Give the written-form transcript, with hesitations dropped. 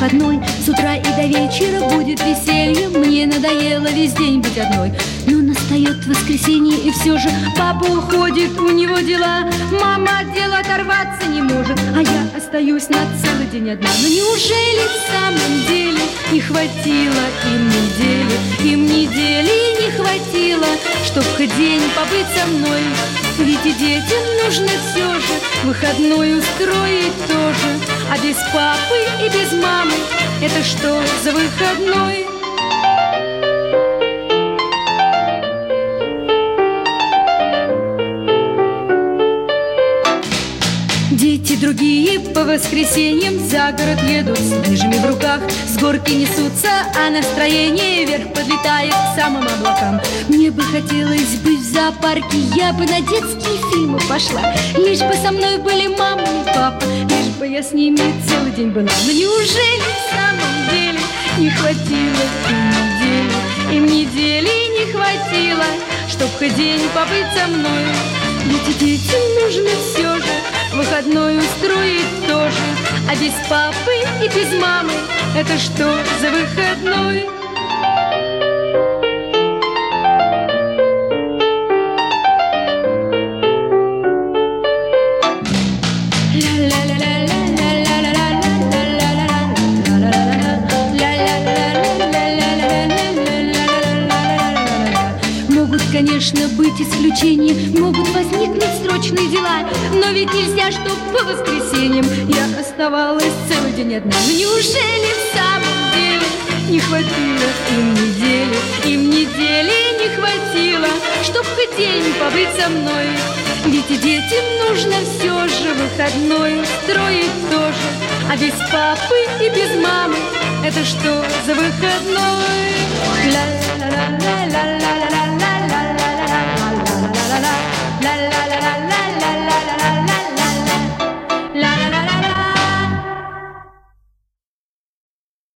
выходной, с утра и до вечера будет веселье. Мне надоело весь день быть одной. Но настает воскресенье, и все же папа уходит, у него дела. Мама от дела оторваться не может, а я остаюсь на целый день одна. Но неужели в самом деле не хватило им недели не хватило, чтоб хоть день побыть со мной? Ведь и детям нужно все же выходной устроить тоже. А без папы и без мамы это что за выходной? Дети другие по воскресеньям за город едут с лыжами в руках, с горки несутся, а настроение вверх подлетает к самым облакам. Мне бы хотелось быть в зоопарке, я бы на детские фильмы пошла, лишь бы со мной были мама и папа, лишь бы я с ними целый день была. Но неужели в самом деле не хватило им недели не хватило, чтоб хоть день побыть со мной? Ведь и детям нужно все же выходной устроить тоже. А без папы и без мамы это что за выходной? Конечно, быть исключением, могут возникнуть срочные дела, но ведь нельзя, чтоб по воскресеньям я оставалась целый день одна. Но неужели в самом деле не хватило им недели не хватило, чтоб хоть день побыть со мной? Ведь и детям нужно все же выходной устроить тоже. А без папы и без мамы это что за выходной?